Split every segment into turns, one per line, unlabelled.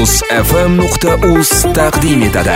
Muz.fm.uz taqdim etadi.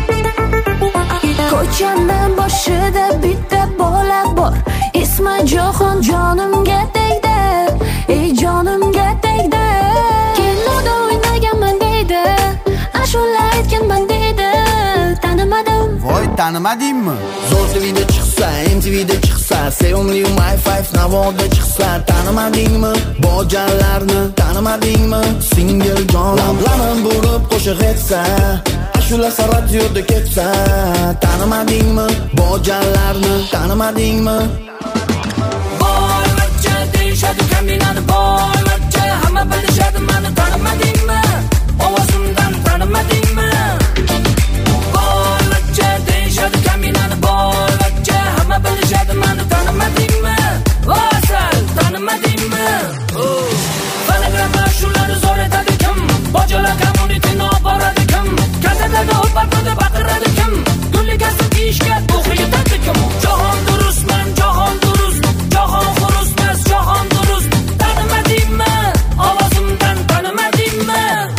Ko'chani boshida bitta bola bor, ismi Jahon. Jonimga tegdi, ey jonimga tegdi. Kinoda o'ynaganman deydi, ashula aytganman deydi. Tanimadim.
Voy, tanimadingmi? Zo'r TVda chiqsa, MTVda chiqsa, sevimli My5 navoda chiqsa, tanimadingmi? Bojanlarni tanimadingmi? Singil jon lablarim bo'lib qo'shiq etsa, ashula radioda ketsa, tanimadingmi? Bojanlarni tanimadingmi?
Boyvachcha deyishadi kaminani, boyvachcha hamma bilishadi meni, tanimadingmi? Ovozimdan tanimadingmi? Boyvachcha deyishadi kaminani, boyvachcha hamma bilishadi meni, tanimadingmi? Vasal tanimadingmi? Fonogramma shularni zo'r etadi kim? Bojalar kommunitini olib boradi kim? Gazetada o'patadi baqiradi kim? Gulligasi deyishga to'g'ri yetadi kim? Jahon durustman, jahon durust, jahon xurustmas, jahon durust. Tanimadingmi? Ovozimdan tanimadingmi?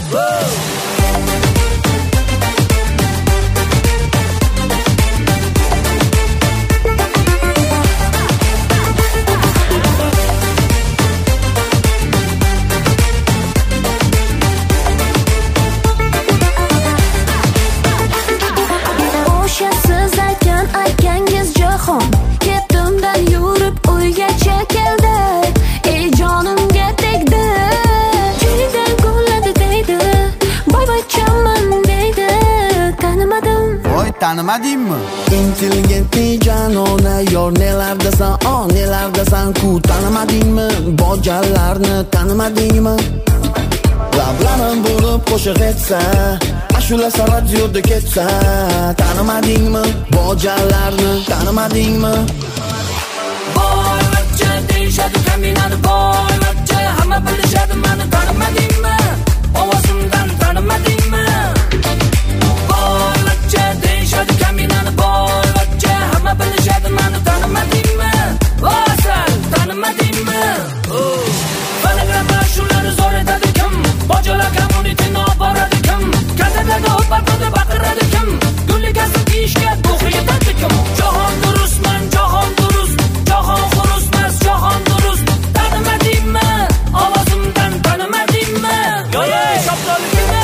O'sha siz aytgan akangiz Jahon ketimdan yurib uygacha keldi, ey jonimga tegdi. Jilidan gulladi deydi, boyvachchaman deydi. Tanimadim.
Voy, tanimadingmi? Intelligentli janona, yor nelardasan, nelardasan ku, tanimadingmi? Bojanlarni tanimadingmi? Lablarim bo'lib qo'shiq etsa, ashula radioda ketsa, tanimadingmi? Bojanlarni tanimadingmi?
Boyvachcha deyishadi kaminani, boyvachcha hamma bilishadi meni, tanimadingmi? Ovozimdan tanimadingmi? Boyvachcha deyishadi kaminani, boyvachcha hamma bilishadi meni, tanimadingmi? Vasal tanimadingmi? Fonogramma shularni zo'r etadi kim? Bojalar kommunitini olib boradi kim? Gazetada o'patadi baqiradi kim? Gulligasi deyishga to'g'ri yetadi kim? Jahon durustman, jahon durust, jahon xurustmas, jahon durust. Tanimadingmi? Ovozimdan tanimadingmi? Yo'q, shoptoligimi?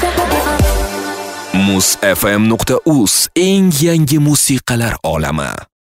Muz.fm.uz eng yangi musiqalar olami.